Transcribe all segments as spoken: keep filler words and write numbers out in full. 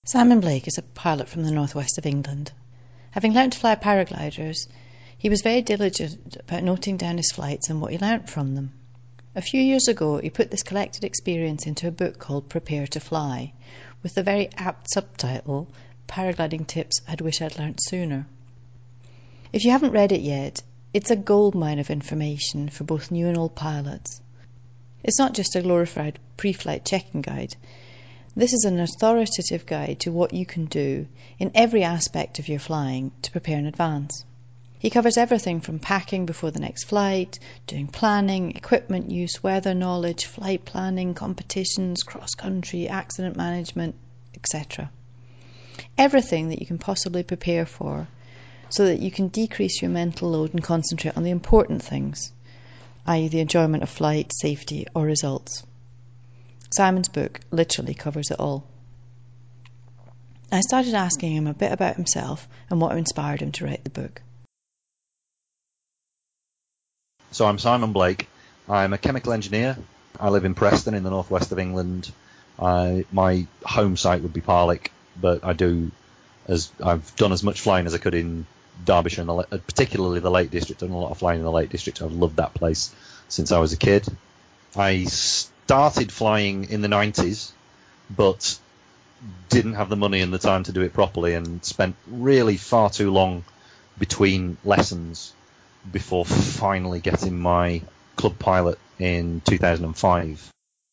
Simon Blake is a pilot from the northwest of England. Having learnt to fly paragliders, he was very diligent about noting down his flights and what he learnt from them. A few years ago, he put this collected experience into a book called Prepare to Fly, with the very apt subtitle, Paragliding Tips I'd Wish I'd Learnt Sooner. If you haven't read it yet, it's a goldmine of information for both new and old pilots. It's not just a glorified pre-flight checking guide. This is an authoritative guide to what you can do in every aspect of your flying to prepare in advance. He covers everything from packing before the next flight, doing planning, equipment use, weather knowledge, flight planning, competitions, cross-country, accident management, et cetera. Everything that you can possibly prepare for so that you can decrease your mental load and concentrate on the important things, that is the enjoyment of flight, safety or results. Simon's book literally covers it all. I started asking him a bit about himself and what inspired him to write the book. So I'm Simon Blake. I'm a chemical engineer. I live in Preston in the northwest of England. I, my home site would be Parlick, but I do as I've done as much flying as I could in Derbyshire, and the, particularly the Lake District. I've done a lot of flying in the Lake District. I've loved that place since I was a kid. I started flying in the nineties, but didn't have the money and the time to do it properly, and spent really far too long between lessons before finally getting my club pilot in two thousand five.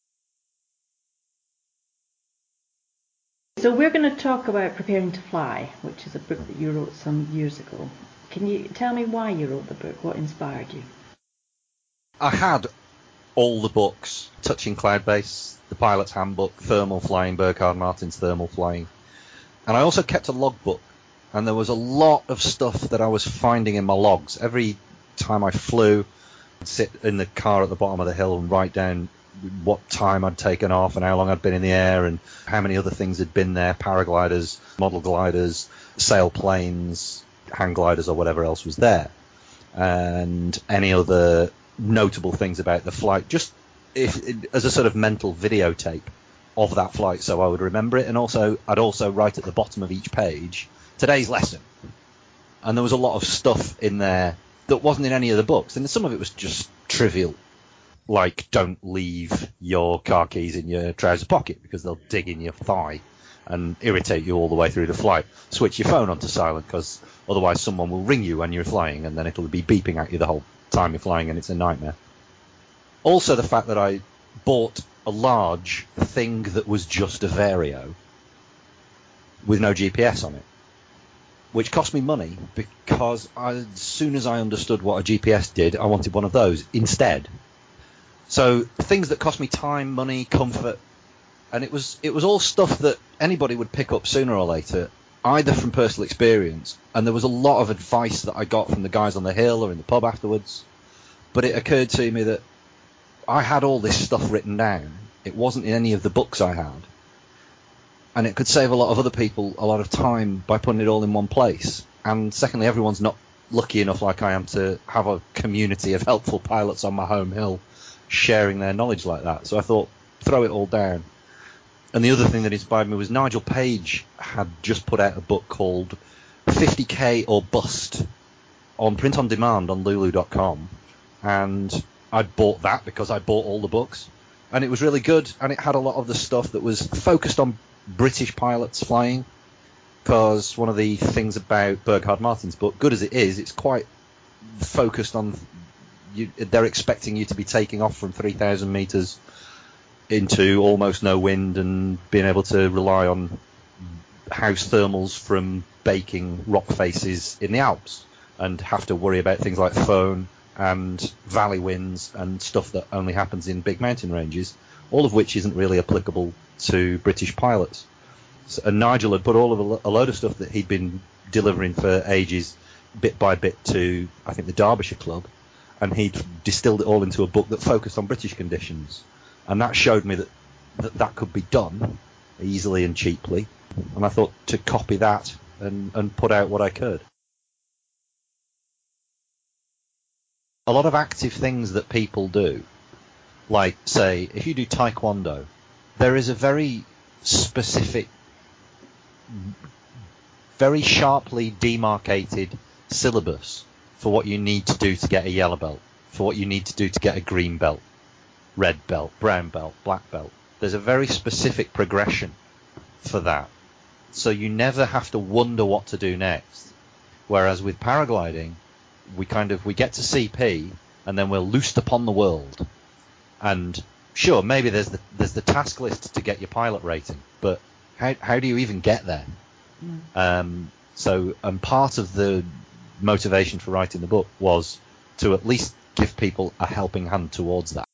So we're going to talk about Preparing to Fly, which is a book that you wrote some years ago. Can you tell me why you wrote the book? What inspired you? I had all the books touching Cloudbase, the Pilot's Handbook, Thermal Flying, Burkhard Martin's Thermal Flying. And I also kept a logbook, and there was a lot of stuff that I was finding in my logs. Every time I flew, I'd sit in the car at the bottom of the hill and write down what time I'd taken off and how long I'd been in the air and how many other things had been there, paragliders, model gliders, sailplanes, hang gliders or whatever else was there. And any other notable things about the flight, just if, as a sort of mental videotape of that flight, so I would remember it. And also, I'd also write at the bottom of each page, today's lesson. And there was a lot of stuff in there that wasn't in any of the books. And some of it was just trivial, like don't leave your car keys in your trouser pocket because they'll dig in your thigh and irritate you all the way through the flight. Switch your phone onto silent because otherwise someone will ring you when you're flying and then it'll be beeping at you the whole time you're flying and it's a nightmare. Also the fact that I bought a large thing that was just a Vario with no G P S on it, which cost me money because I, as soon as I understood what a G P S did, I wanted one of those instead. So things that cost me time, money, comfort, and it was it was all stuff that anybody would pick up sooner or later, either from personal experience, and there was a lot of advice that I got from the guys on the hill or in the pub afterwards. But it occurred to me that I had all this stuff written down. It wasn't in any of the books I had. And it could save a lot of other people a lot of time by putting it all in one place. And secondly, everyone's not lucky enough like I am to have a community of helpful pilots on my home hill sharing their knowledge like that. So I thought, throw it all down. And the other thing that inspired me was Nigel Page had just put out a book called fifty K or Bust on print on demand on Lulu dot com. And I bought that because I bought all the books. And it was really good. And it had a lot of the stuff that was focused on British pilots flying. Because one of the things about Burkhard Martin's book, good as it is, it's quite focused on... You, they're expecting you to be taking off from three thousand meters into almost no wind and being able to rely on house thermals from baking rock faces in the Alps and have to worry about things like foehn and valley winds and stuff that only happens in big mountain ranges, all of which isn't really applicable to British pilots. So, and Nigel had put all of a, a load of stuff that he'd been delivering for ages, bit by bit, to, I think, the Derbyshire Club, and he'd distilled it all into a book that focused on British conditions. And that showed me that that, that could be done easily and cheaply. And I thought to copy that and, and put out what I could. A lot of active things that people do, like, say, if you do Taekwondo, there is a very specific very sharply demarcated syllabus for what you need to do to get a yellow belt, for what you need to do to get a green belt, red belt, brown belt, black belt. There's a very specific progression for that. So you never have to wonder what to do next. Whereas with paragliding, we kind of, we get to C P and then we're loosed upon the world. And sure, maybe there's the, there's the task list to get your pilot rating, but how, how do you even get there? Mm. Um, so, and part of the motivation for writing the book was to at least give people a helping hand towards that.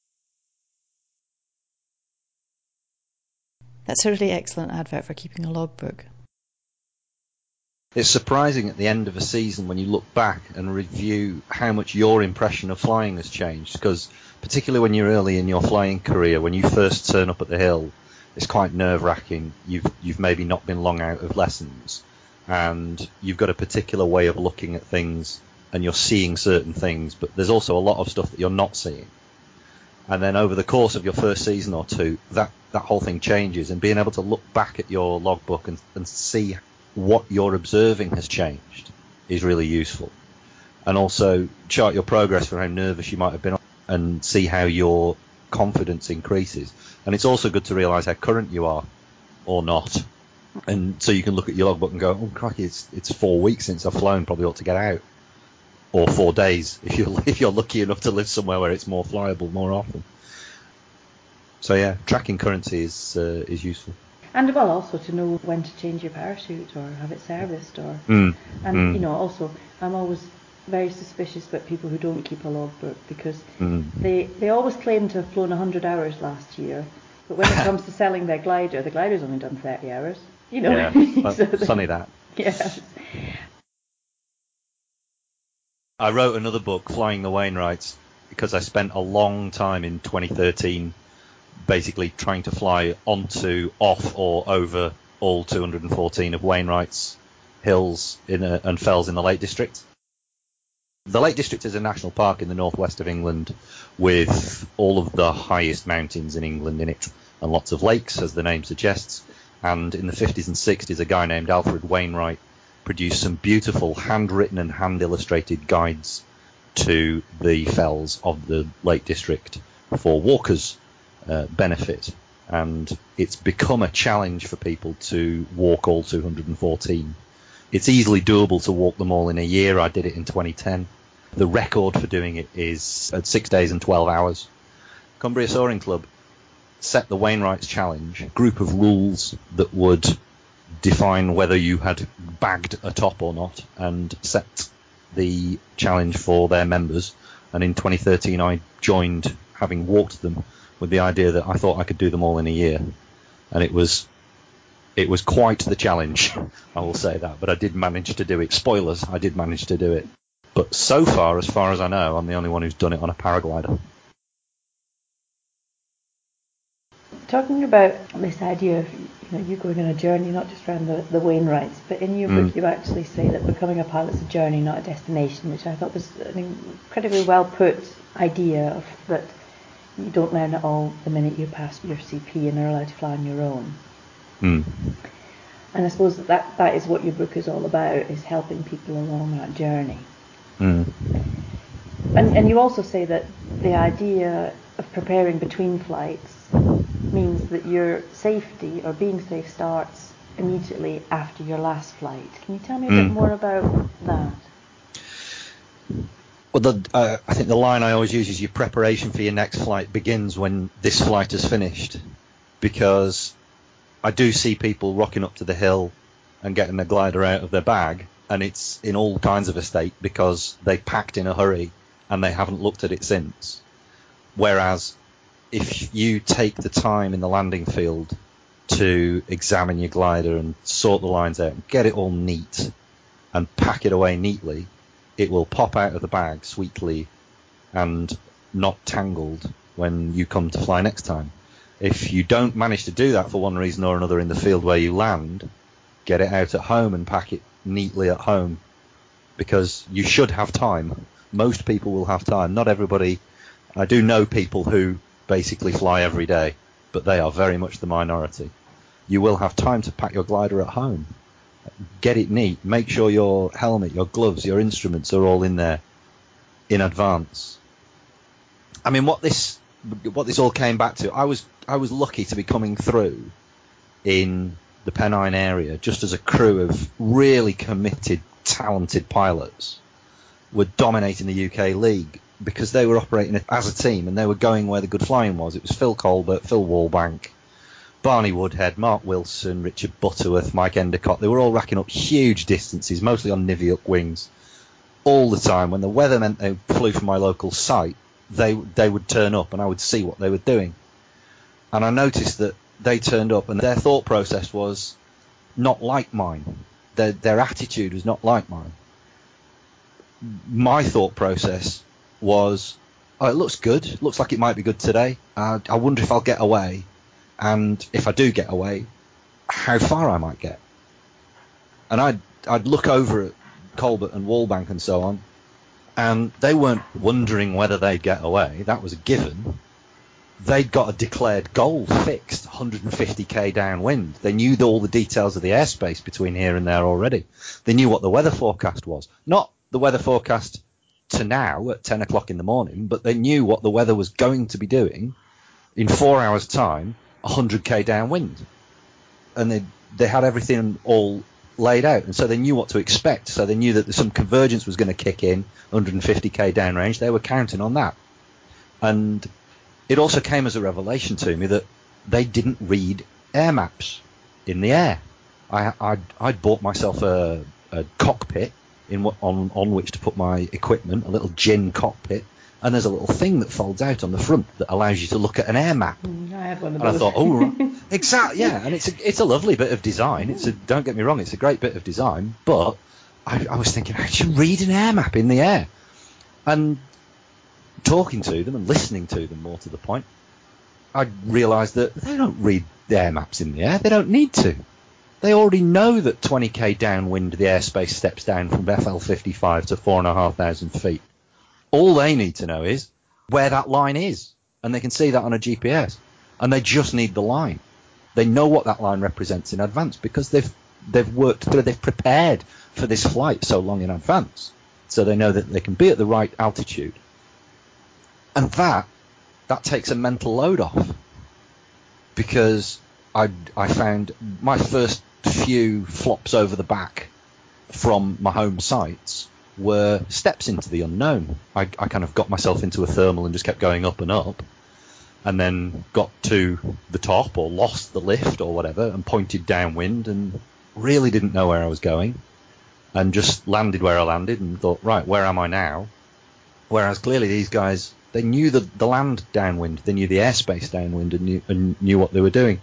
That's a really excellent advert for keeping a logbook. It's surprising at the end of a season when you look back and review how much your impression of flying has changed, because particularly when you're early in your flying career, when you first turn up at the hill, it's quite nerve-wracking. You've, you've maybe not been long out of lessons, and you've got a particular way of looking at things, and you're seeing certain things, but there's also a lot of stuff that you're not seeing. And then over the course of your first season or two, that, that whole thing changes, and being able to look back at your logbook and, and see what you're observing has changed is really useful. And also chart your progress for how nervous you might have been and see how your confidence increases. And it's also good to realise how current you are or not. And so you can look at your logbook and go, oh, crikey, it's, it's four weeks since I've flown, probably ought to get out. Or four days, if you're, if you're lucky enough to live somewhere where it's more flyable more often. So yeah, tracking currency is, uh, is useful. And well, also to know when to change your parachute or have it serviced, or mm. and mm. you know, also I'm always very suspicious about people who don't keep a logbook, because mm. they they always claim to have flown one hundred hours last year, but when it comes to selling their glider, the glider's only done thirty hours. You know, yeah, so funny that. Yes. I wrote another book, Flying the Wainwrights, because I spent a long time in twenty thirteen basically trying to fly onto, off, or over all two hundred fourteen of Wainwright's hills in a, and fells in the Lake District. The Lake District is a national park in the northwest of England with all of the highest mountains in England in it, and lots of lakes, as the name suggests. And in the fifties and sixties, a guy named Alfred Wainwright produced some beautiful handwritten and hand-illustrated guides to the fells of the Lake District for walkers' uh, benefit. And it's become a challenge for people to walk all two hundred fourteen. It's easily doable to walk them all in a year. I did it in twenty ten. The record for doing it is at six days and twelve hours. Cumbria Soaring Club set the Wainwrights Challenge, a group of rules that would define whether you had bagged a top or not, and set the challenge for their members. And in twenty thirteen, I joined, having walked them, with the idea that I thought I could do them all in a year. And it was it was quite the challenge, I will say that, but I did manage to do it. Spoilers, I did manage to do it. But so far, as far as I know, I'm the only one who's done it on a paraglider. Talking about this idea of, you know, you going on a journey, not just around the, the Wainwrights, but in your mm. book you actually say that becoming a pilot's a journey, not a destination, which I thought was an incredibly well put idea of that you don't learn it all the minute you pass your C P and are allowed to fly on your own. Mm. And I suppose that, that that is what your book is all about, is helping people along that journey. Mm. And and you also say that the idea of preparing between flights means that your safety, or being safe, starts immediately after your last flight. Can you tell me a mm. bit more about that? Well, the, uh, I think the line I always use is your preparation for your next flight begins when this flight is finished. Because I do see people rocking up to the hill and getting their glider out of their bag, and it's in all kinds of a state because they packed in a hurry and they haven't looked at it since. Whereas if you take the time in the landing field to examine your glider and sort the lines out and get it all neat and pack it away neatly, it will pop out of the bag sweetly and not tangled when you come to fly next time. If you don't manage to do that for one reason or another in the field where you land, get it out at home and pack it neatly at home, because you should have time. Most people will have time. Not everybody. I do know people who basically fly every day, but they are very much the minority. You will have time to pack your glider at home. get it neat, make sure your helmet, your gloves, your instruments are all in there in advance. I mean, what this what this all came back to, I was I was lucky to be coming through in the Pennine area just as a crew of really committed, talented pilots were dominating the U K league, because they were operating as a team and they were going where the good flying was. It was Phil Colbert, Phil Wallbank, Barney Woodhead, Mark Wilson, Richard Butterworth, Mike Endicott. They were all racking up huge distances, mostly on Niviuk wings, all the time. When the weather meant they flew from my local site, they they would turn up and I would see what they were doing. And I noticed that they turned up and their thought process was not like mine. Their, their attitude was not like mine. My thought process was, oh, it looks good. It looks like it might be good today. Uh, I wonder if I'll get away. And if I do get away, how far I might get. And I'd, I'd look over at Colbert and Wallbank and so on, and they weren't wondering whether they'd get away. That was a given. They'd got a declared goal fixed, one hundred fifty k downwind. They knew all the details of the airspace between here and there already. They knew what the weather forecast was. Not the weather forecast to now at ten o'clock in the morning, but they knew what the weather was going to be doing in four hours' time, one hundred k downwind. And they they had everything all laid out, and so they knew what to expect. So they knew that some convergence was going to kick in, one hundred fifty k downrange. They were counting on that. And it also came as a revelation to me that they didn't read air maps in the air. I, I'd, I'd bought myself a, a cockpit in what, on, on which to put my equipment, a little gin cockpit, and there's a little thing that folds out on the front that allows you to look at an air map. Mm, I had one of and those. I thought, oh, right. Exactly, yeah, and it's a, it's a lovely bit of design. It's a, don't get me wrong, it's a great bit of design, but I, I was thinking, how do you read an air map in the air? And talking to them and listening to them, more to the point, I realised that they don't read the air maps in the air. They don't need to. They already know that twenty k downwind the airspace steps down from F L fifty-five to four thousand five hundred feet. All they need to know is where that line is, and they can see that on a G P S. And they just need the line. They know what that line represents in advance because they've they've worked through, they've prepared for this flight so long in advance. So they know that they can be at the right altitude. And that that takes a mental load off, because I I found my first few flops over the back from my home sites were steps into the unknown. I, I kind of got myself into a thermal and just kept going up and up, and then got to the top or lost the lift or whatever and pointed downwind and really didn't know where I was going, and just landed where I landed and thought, right, where am I now? Whereas clearly these guys, they knew the, the land downwind, they knew the airspace downwind, and knew, and knew what they were doing.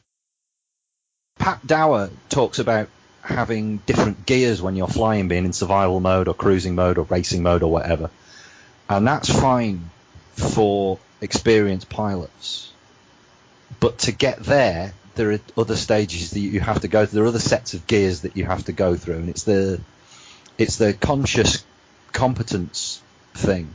Pat Dower talks about having different gears when you're flying, being in survival mode or cruising mode or racing mode or whatever. And that's fine for experienced pilots. But to get there, there are other stages that you have to go through. There are other sets of gears that you have to go through. And it's the, it's the conscious competence thing.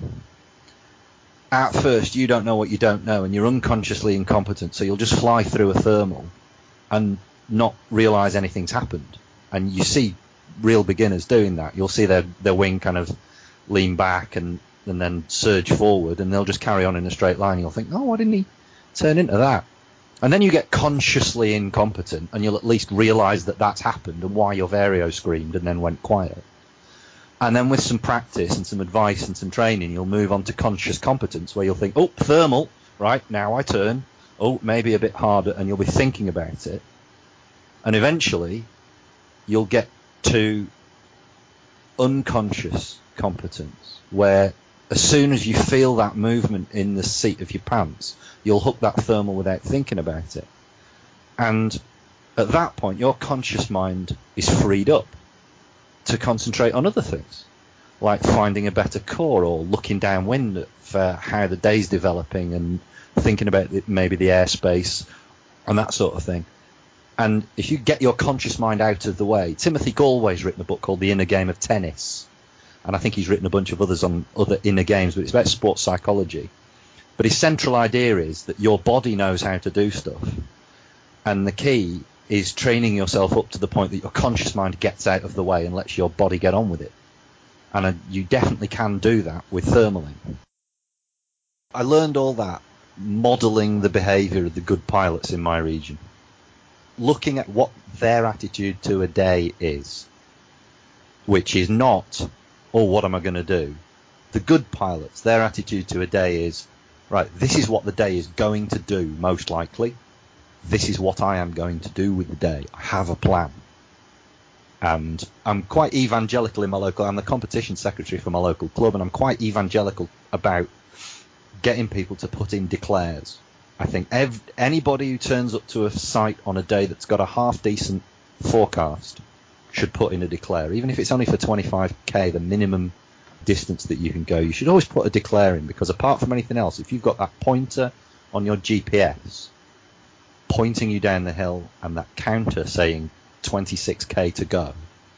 At first, you don't know what you don't know, and you're unconsciously incompetent. So you'll just fly through a thermal and not realise anything's happened. And you see real beginners doing that. You'll see their, their wing kind of lean back and, and then surge forward, and they'll just carry on in a straight line. You'll think, oh, why didn't he turn into that? And then you get consciously incompetent, and you'll at least realise that that's happened and why your vario screamed and then went quiet. And then with some practice and some advice and some training, you'll move on to conscious competence, where you'll think, oh, thermal, right, now I turn. Oh, maybe a bit harder, and you'll be thinking about it. And eventually, you'll get to unconscious competence, where as soon as you feel that movement in the seat of your pants, you'll hook that thermal without thinking about it. And at that point, your conscious mind is freed up to concentrate on other things, like finding a better core or looking downwind for how the day's developing and thinking about maybe the airspace and that sort of thing. And if you get your conscious mind out of the way, Timothy Galway's written a book called The Inner Game of Tennis, and I think he's written a bunch of others on other inner games, but it's about sports psychology. But his central idea is that your body knows how to do stuff, and the key is training yourself up to the point that your conscious mind gets out of the way and lets your body get on with it. And uh, you definitely can do that with thermaling. I learned all that modelling the behaviour of the good pilots in my region, looking at what their attitude to a day is, which is not, oh, what am I going to do? The good pilots, their attitude to a day is, right, this is what the day is going to do, most likely. This is what I am going to do with the day. I have a plan. And I'm quite evangelical in my local, I'm the competition secretary for my local club, and I'm quite evangelical about getting people to put in declares. I think ev- anybody who turns up to a site on a day that's got a half-decent forecast should put in a declare. Even if it's only for twenty-five k, the minimum distance that you can go, you should always put a declare in, because apart from anything else, if you've got that pointer on your G P S pointing you down the hill and that counter saying twenty-six k to go,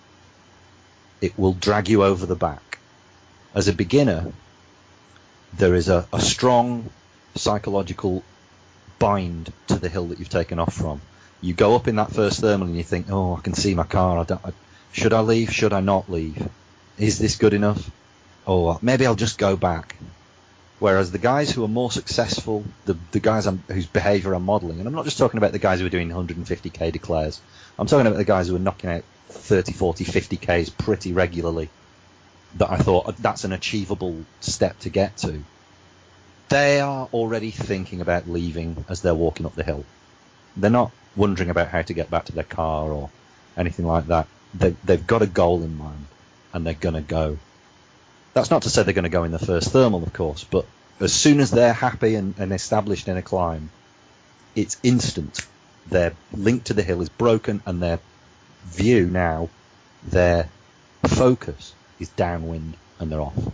it will drag you over the back. As a beginner, there is a, a strong psychological bind to the hill that you've taken off from. You go up in that first thermal and you think, oh, I can see my car. I don't, I, should I leave? Should I not leave? Is this good enough? Oh, maybe I'll just go back. Whereas the guys who are more successful, the, the guys I'm, whose behaviour I'm modelling, and I'm not just talking about the guys who are doing one hundred fifty k declares, I'm talking about the guys who are knocking out thirty, forty, fifty k's pretty regularly, that I thought that's an achievable step to get to. They are already thinking about leaving as they're walking up the hill. They're not wondering about how to get back to their car or anything like that. They, they've got a goal in mind, and they're going to go. That's not to say they're going to go in the first thermal, of course, but as soon as they're happy and, and established in a climb, it's instant. Their link to the hill is broken, and their view now, their focus is downwind, and they're off.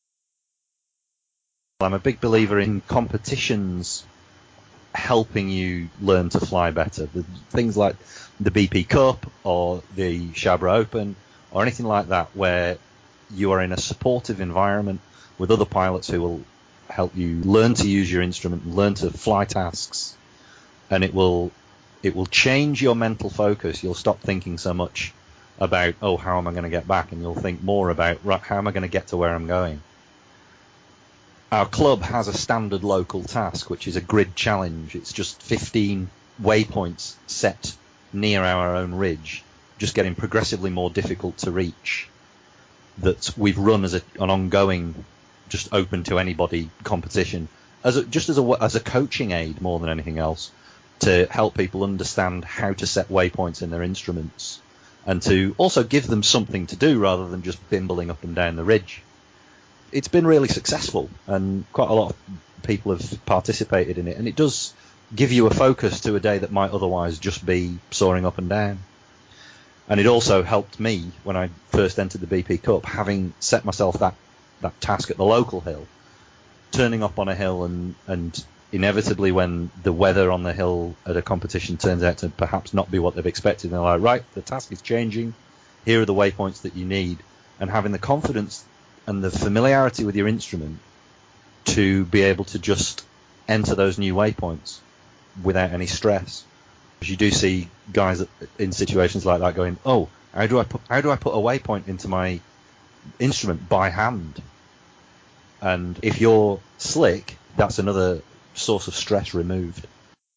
I'm a big believer in competitions helping you learn to fly better. The things like the B P Cup or the Shabra Open or anything like that, where you are in a supportive environment with other pilots who will help you learn to use your instrument and learn to fly tasks, and it will it will change your mental focus. You'll stop thinking so much about, oh, how am I going to get back, and you'll think more about, right, how am I going to get to where I'm going. Our club has a standard local task, which is a grid challenge. It's just fifteen waypoints set near our own ridge, just getting progressively more difficult to reach, that we've run as a, an ongoing, just open to anybody competition, as a, just as a, as a coaching aid more than anything else, to help people understand how to set waypoints in their instruments, and to also give them something to do rather than just bimbling up and down the ridge. It's been really successful, and quite a lot of people have participated in it, and it does give you a focus to a day that might otherwise just be soaring up and down. And it also helped me when I first entered the B P Cup, having set myself that, that task at the local hill, turning up on a hill, and, and inevitably when the weather on the hill at a competition turns out to perhaps not be what they've expected, they're like, right, the task is changing, here are the waypoints that you need, and having the confidence and the familiarity with your instrument to be able to just enter those new waypoints without any stress. Because you do see guys in situations like that going, oh, how do I put how do I put a waypoint into my instrument by hand? And if you're slick, that's another source of stress removed.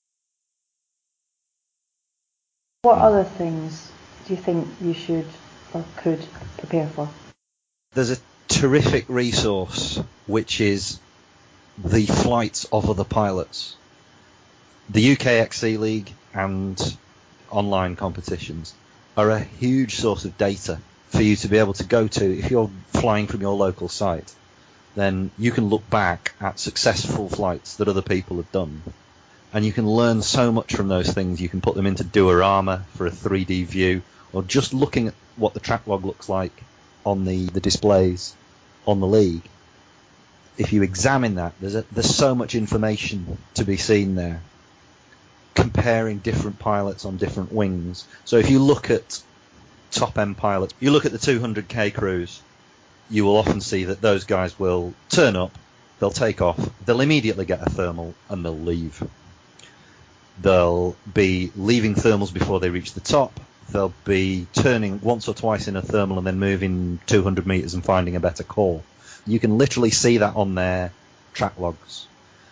What other things do you think you should or could prepare for? There's a terrific resource, which is the flights of other pilots. The U K X C League and online competitions are a huge source of data for you to be able to go to. If you're flying from your local site, then you can look back at successful flights that other people have done, and you can learn so much from those things. You can put them into Duorama for a three D view, or just looking at what the track log looks like on the, the displays on the league. If you examine that, there's a, there's so much information to be seen there, comparing different pilots on different wings. So if you look at top-end pilots, you look at the two hundred k crews, you will often see that those guys will turn up, they'll take off, they'll immediately get a thermal, and they'll leave. They'll be leaving thermals before they reach the top. They'll be turning once or twice in a thermal and then moving two hundred meters and finding a better call. You can literally see that on their track logs.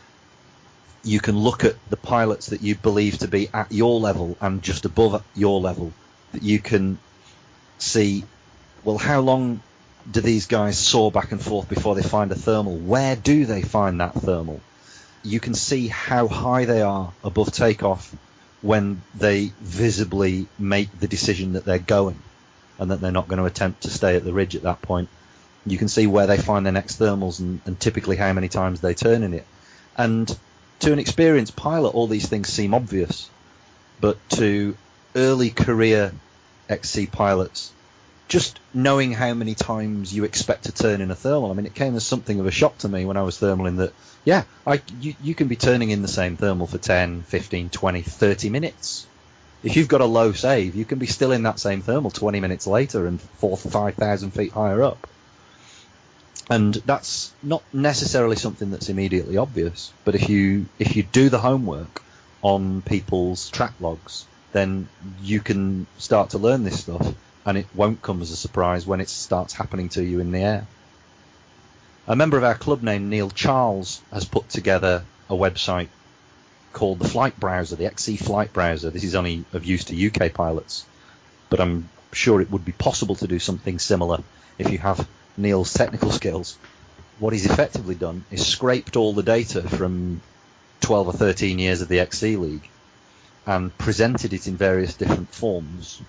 You can look at the pilots that you believe to be at your level and just above your level. That you can see, well, how long do these guys soar back and forth before they find a thermal? Where do they find that thermal? You can see how high they are above takeoff when they visibly make the decision that they're going and that they're not going to attempt to stay at the ridge at that point. You can see where they find their next thermals and, and typically how many times they turn in it. And to an experienced pilot, all these things seem obvious. But to early career X C pilots, just knowing how many times you expect to turn in a thermal, I mean, it came as something of a shock to me when I was thermaling that, yeah, I, you, you can be turning in the same thermal for ten, fifteen, twenty, thirty minutes. If you've got a low save, you can be still in that same thermal twenty minutes later and four, five thousand feet higher up. And that's not necessarily something that's immediately obvious, but if you if you do the homework on people's track logs, then you can start to learn this stuff, and it won't come as a surprise when it starts happening to you in the air. A member of our club named Neil Charles has put together a website called the Flight Browser, the X C Flight Browser. This is only of use to U K pilots, but I'm sure it would be possible to do something similar if you have Neil's technical skills. What he's effectively done is scraped all the data from twelve or thirteen years of the X C League and presented it in various different forms.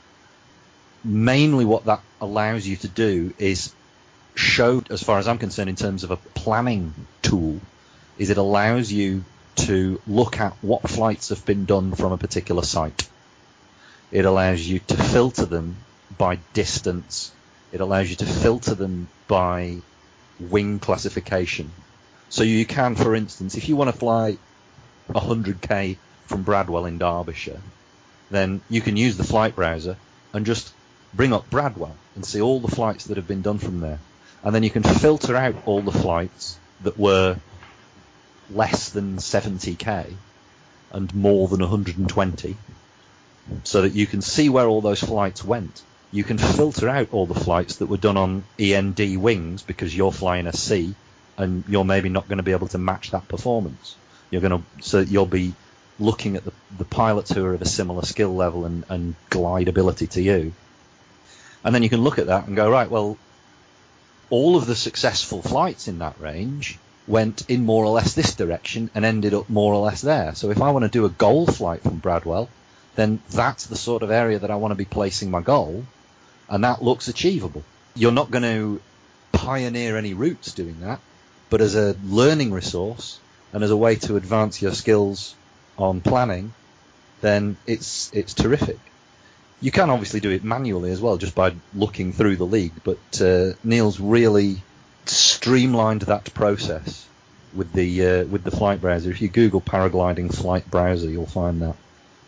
Mainly what that allows you to do is show, as far as I'm concerned, in terms of a planning tool, is it allows you to look at what flights have been done from a particular site. It allows you to filter them by distance. It allows you to filter them by wing classification. So you can, for instance, if you want to fly one hundred K from Bradwell in Derbyshire, then you can use the flight browser and just bring up Bradwell and see all the flights that have been done from there. And then you can filter out all the flights that were less than seventy K and more than one hundred twenty, so that you can see where all those flights went. You can filter out all the flights that were done on E N D wings because you're flying a C and you're maybe not going to be able to match that performance. You're going to, so you'll be looking at the, the pilots who are of a similar skill level and, and glide ability to you. And then you can look at that and go, right, well, all of the successful flights in that range went in more or less this direction and ended up more or less there. So if I want to do a goal flight from Bradwell, then that's the sort of area that I want to be placing my goal, and that looks achievable. You're not going to pioneer any routes doing that, but as a learning resource and as a way to advance your skills on planning, then it's it's terrific. You can obviously do it manually as well, just by looking through the league, but uh, Neil's really streamlined that process with the uh, with the flight browser. If you Google paragliding flight browser, you'll find that.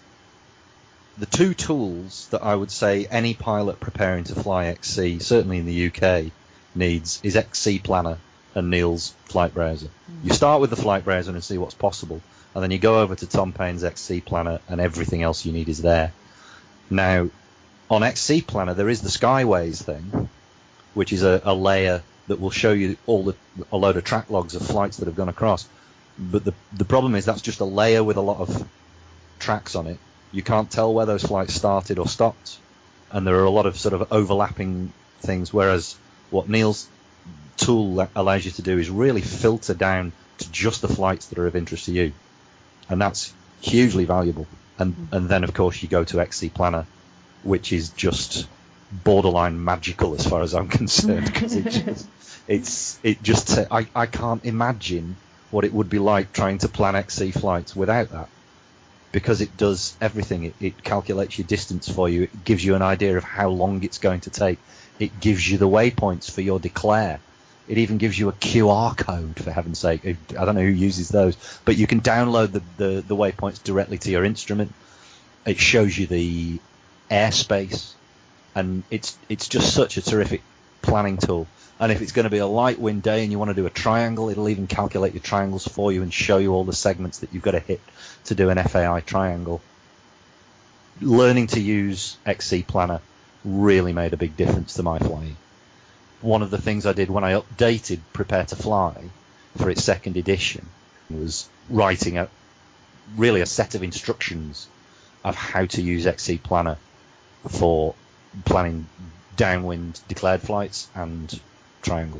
The two tools that I would say any pilot preparing to fly X C, certainly in the U K, needs is X C Planner and Neil's flight browser. You start with the flight browser and see what's possible, and then you go over to Tom Payne's X C Planner and everything else you need is there. Now, on X C Planner, there is the Skyways thing, which is a, a layer that will show you all the, a load of track logs of flights that have gone across. But the the problem is that's just a layer with a lot of tracks on it. You can't tell where those flights started or stopped, and there are a lot of sort of overlapping things, whereas what Neil's tool allows you to do is really filter down to just the flights that are of interest to you, and that's hugely valuable. And and then, of course, you go to X C Planner, which is just borderline magical as far as I'm concerned, because it just, it's it just I, I can't imagine what it would be like trying to plan X C flights without that, because it does everything. It, it calculates your distance for you. It gives you an idea of how long it's going to take. It gives you the waypoints for your declare. It even gives you a Q R code, for heaven's sake. I don't know who uses those, but you can download the, the, the waypoints directly to your instrument. It shows you the airspace, and it's it's just such a terrific planning tool. And if it's going to be a light wind day and you want to do a triangle, it'll even calculate your triangles for you and show you all the segments that you've got to hit to do an F A I triangle. Learning to use X C Planner really made a big difference to my flying. One of the things I did when I updated Prepare to Fly for its second edition was writing a really a set of instructions of how to use X C Planner for planning downwind declared flights and triangles.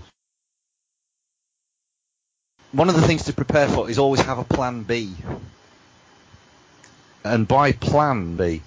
One of the things to prepare for is always have a plan B. And by plan B,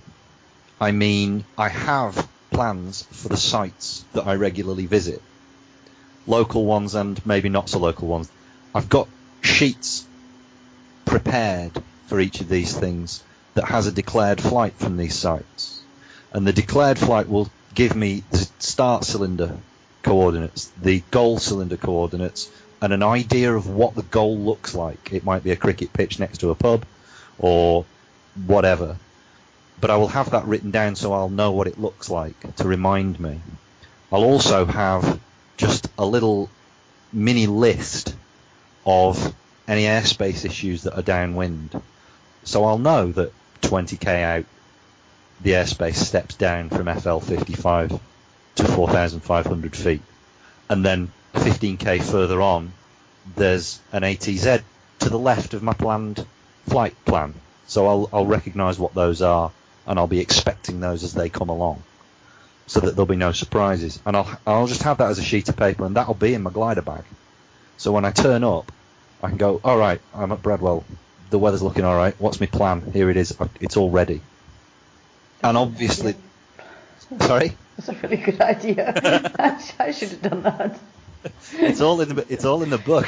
I mean I have plans for the sites that I regularly visit, local ones and maybe not so local ones. I've got sheets prepared for each of these things that has a declared flight from these sites, and the declared flight will give me the start cylinder coordinates, the goal cylinder coordinates, and an idea of what the goal looks like. It might be a cricket pitch next to a pub or whatever, but I will have that written down so I'll know what it looks like to remind me. I'll also have just a little mini list of any airspace issues that are downwind. So I'll know that twenty k out, the airspace steps down from F L fifty-five to four thousand five hundred feet. And then fifteen k further on, there's an A T Z to the left of my planned flight plan. So I'll, I'll recognise what those are, and I'll be expecting those as they come along, so that there'll be no surprises. And I'll I'll just have that as a sheet of paper, and that'll be in my glider bag. So when I turn up, I can go, all right, I'm at Bradwell. The weather's looking all right. What's my plan? Here it is. It's all ready. And obviously, sorry? That's a really good idea. I should have done that. It's all in the it's all in the book.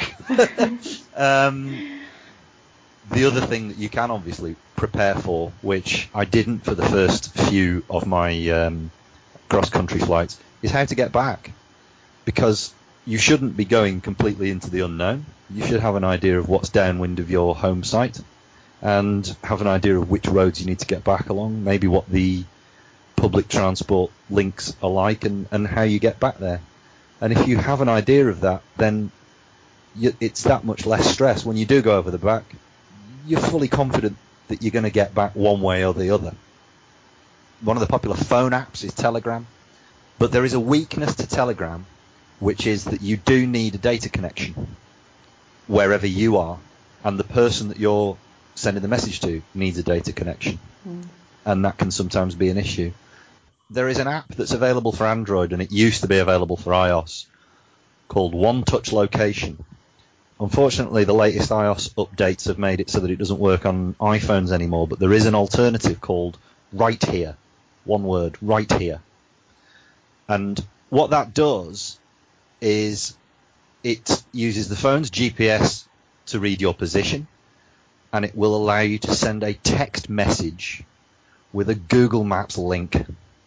um, the other thing that you can obviously prepare for, which I didn't for the first few of my um, cross-country flights, is how to get back. Because you shouldn't be going completely into the unknown. You should have an idea of what's downwind of your home site and have an idea of which roads you need to get back along, maybe what the public transport links are like, and, and how you get back there. And if you have an idea of that, then you, it's that much less stress. When you do go over the back, you're fully confident that you're going to get back one way or the other. One of the popular phone apps is Telegram, but there is a weakness to Telegram, which is that you do need a data connection wherever you are, and the person that you're sending the message to needs a data connection, mm. and that can sometimes be an issue. There is an app that's available for Android, and it used to be available for iOS, called One Touch Location. Unfortunately, the latest iOS updates have made it so that it doesn't work on iPhones anymore, but there is an alternative called Right Here. One word, Right Here. And what that does is it uses the phone's G P S to read your position, and it will allow you to send a text message with a Google Maps link.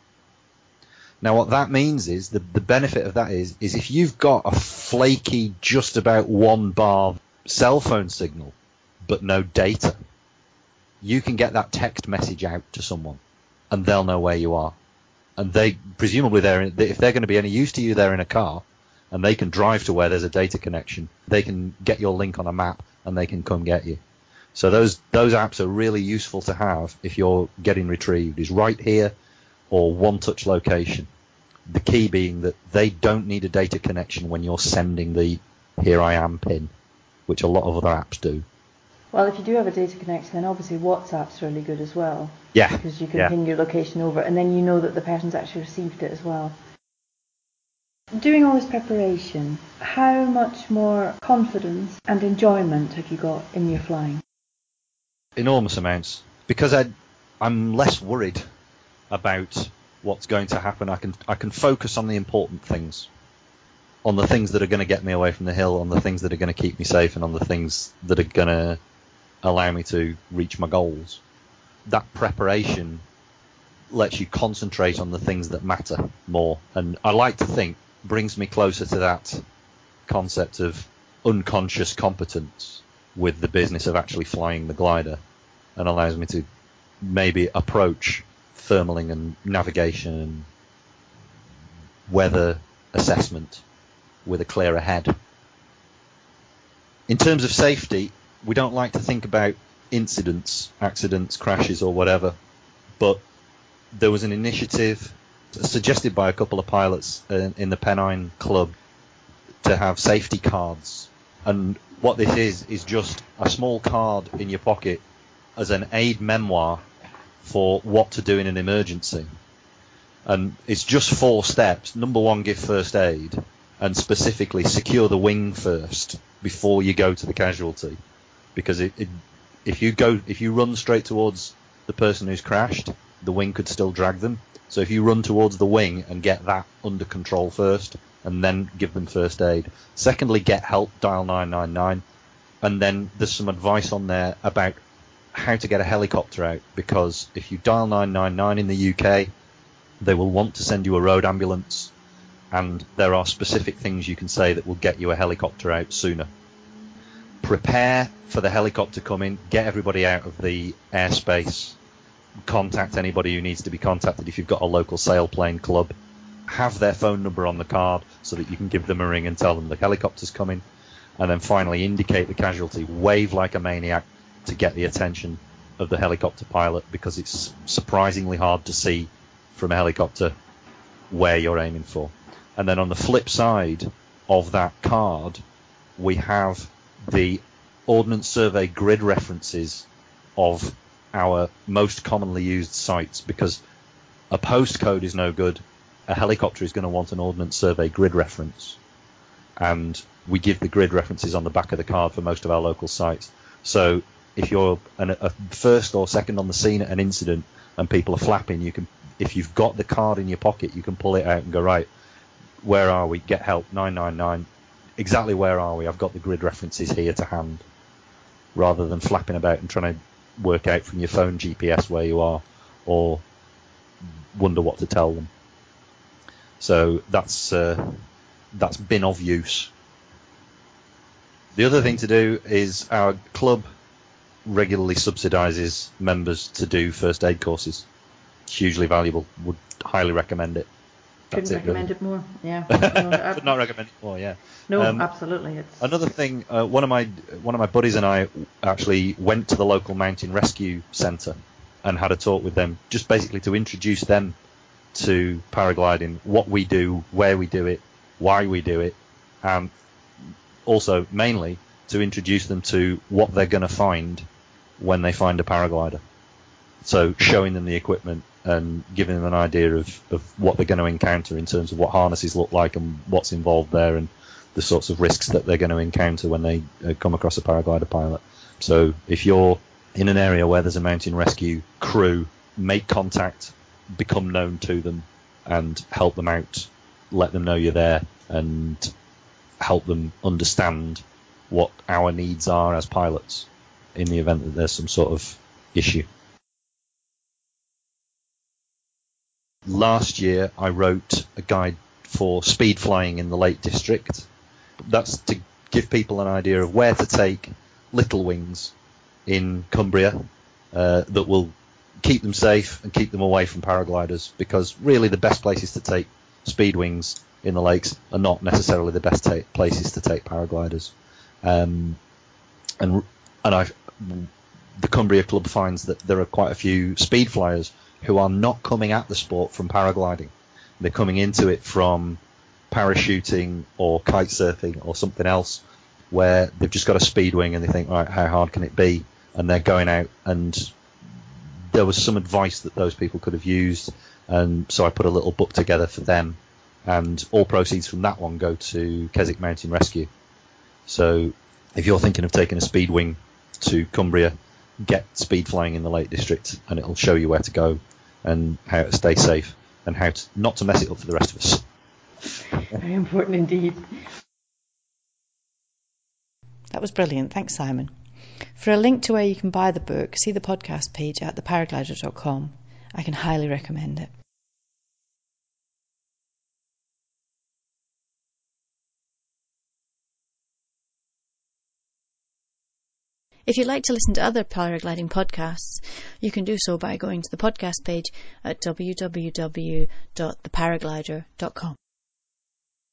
Now what that means is, the, the benefit of that is, is if you've got a flaky, just about one bar cell phone signal, but no data, you can get that text message out to someone, and they'll know where you are. And they, presumably, they're in, if they're going to be any use to you, they're in a car, and they can drive to where there's a data connection. They can get your link on a map, and they can come get you. So those those apps are really useful to have if you're getting retrieved, is Right Here or One Touch Location. The key being that they don't need a data connection when you're sending the Here I Am pin, which a lot of other apps do. Well, if you do have a data connection, then obviously WhatsApp's really good as well. Yeah. Because you can yeah. ping your location over, and then you know that the person's actually received it as well. Doing all this preparation, how much more confidence and enjoyment have you got in your flying? Enormous amounts. Because I, I'm less worried about what's going to happen. I can I can focus on the important things, on the things that are going to get me away from the hill, on the things that are going to keep me safe, and on the things that are going to allow me to reach my goals. That preparation lets you concentrate on the things that matter more, and I like to think brings me closer to that concept of unconscious competence with the business of actually flying the glider, and allows me to maybe approach thermaling and navigation and weather assessment with a clearer head. In terms of safety, we don't like to think about incidents, accidents, crashes or whatever, but there was an initiative suggested by a couple of pilots in, in the Pennine Club to have safety cards. And what this is, is just a small card in your pocket as an aid memoir for what to do in an emergency. And it's just four steps. Number one, give first aid, and specifically secure the wing first before you go to the casualty. Because it, it, if you go, if you run straight towards the person who's crashed, the wing could still drag them. So if you run towards the wing and get that under control first, and then give them first aid. Secondly, get help, dial nine nine nine. And then there's some advice on there about how to get a helicopter out, because if you dial nine nine nine in the U K, they will want to send you a road ambulance, and there are specific things you can say that will get you a helicopter out sooner. Prepare for the helicopter coming, get everybody out of the airspace, contact anybody who needs to be contacted if you've got a local sailplane club, have their phone number on the card so that you can give them a ring and tell them the helicopter's coming, and then finally indicate the casualty, wave like a maniac to get the attention of the helicopter pilot, because it's surprisingly hard to see from a helicopter where you're aiming for. And then on the flip side of that card, we have the Ordnance Survey grid references of our most commonly used sites, because a postcode is no good. A helicopter is going to want an Ordnance Survey grid reference, and we give the grid references on the back of the card for most of our local sites. So if you're an, a first or second on the scene at an incident and people are flapping, you can, if you've got the card in your pocket, you can pull it out and go, right, where are we? Get help, nine nine nine. Exactly where are we? I've got the grid references here to hand, rather than flapping about and trying to work out from your phone G P S where you are, or wonder what to tell them. So that's uh, that's been of use. The other thing to do is our club regularly subsidises members to do first aid courses. It's hugely valuable. Would highly recommend it. Couldn't That's recommend it, really. it more. Yeah. No, I- Could not recommend it more. Yeah. no Um, absolutely. It's Another thing, uh, one of my one of my buddies and I actually went to the local mountain rescue centre and had a talk with them, just basically to introduce them to paragliding, what we do, where we do it, why we do it, and also mainly to introduce them to what they're going to find when they find a paraglider. So showing them the equipment and giving them an idea of, of what they're going to encounter in terms of what harnesses look like and what's involved there, and the sorts of risks that they're going to encounter when they uh, come across a paraglider pilot. So if you're in an area where there's a mountain rescue crew, make contact, become known to them, and help them out, let them know you're there, and help them understand what our needs are as pilots in the event that there's some sort of issue. Last year I wrote a guide for speed flying in the Lake District. That's to give people an idea of where to take little wings in Cumbria uh, that will keep them safe and keep them away from paragliders, because really the best places to take speed wings in the lakes are not necessarily the best ta- places to take paragliders. Um, and and I, the Cumbria Club finds that there are quite a few speed flyers who are not coming at the sport from paragliding. They're coming into it from parachuting or kite surfing or something else, where they've just got a speed wing and they think, right, how hard can it be? And they're going out, and there was some advice that those people could have used, and so I put a little book together for them, and all proceeds from that one go to Keswick Mountain Rescue. So if you're thinking of taking a speed wing to Cumbria, get speed flying in the Lake District, and it'll show you where to go and how to stay safe and how to not to mess it up for the rest of us. very important indeed. That was brilliant. Thanks, Simon. For a link to where you can buy the book, see the podcast page at the paraglider dot com. I can highly recommend it. If you'd like to listen to other paragliding podcasts, you can do so by going to the podcast page at w w w dot the paraglider dot com.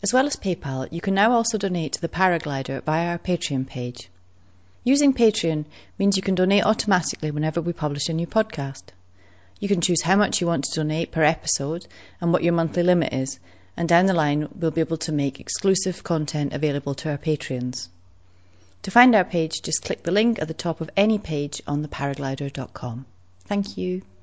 As well as PayPal, you can now also donate to the Paraglider via our Patreon page. Using Patreon means you can donate automatically whenever we publish a new podcast. You can choose how much you want to donate per episode and what your monthly limit is, and down the line we'll be able to make exclusive content available to our Patreons. To find our page, just click the link at the top of any page on the paraglider dot com. Thank you.